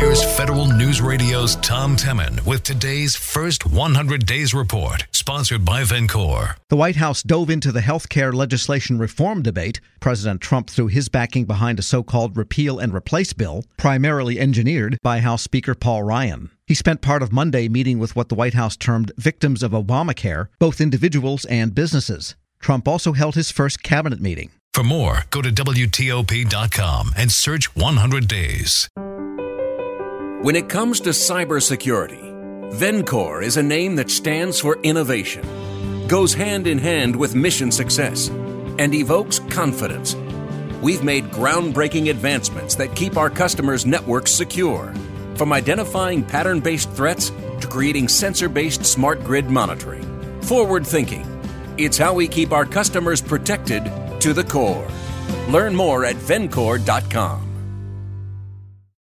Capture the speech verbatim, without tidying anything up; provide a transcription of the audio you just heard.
Here's Federal News Radio's Tom Temin with today's first one hundred Days Report, sponsored by Vencor. The White House dove into the health care legislation reform debate. President Trump threw his backing behind a so-called repeal and replace bill, primarily engineered by House Speaker Paul Ryan. He spent part of Monday meeting with what the White House termed victims of Obamacare, both individuals and businesses. Trump also held his first cabinet meeting. For more, go to W T O P dot com and search one hundred days. When it comes to cybersecurity, Vencor is a name that stands for innovation, goes hand in hand with mission success, and evokes confidence. We've made groundbreaking advancements that keep our customers' networks secure, from identifying pattern-based threats to creating sensor-based smart grid monitoring. Forward thinking. It's how we keep our customers protected to the core. Learn more at Vencor dot com.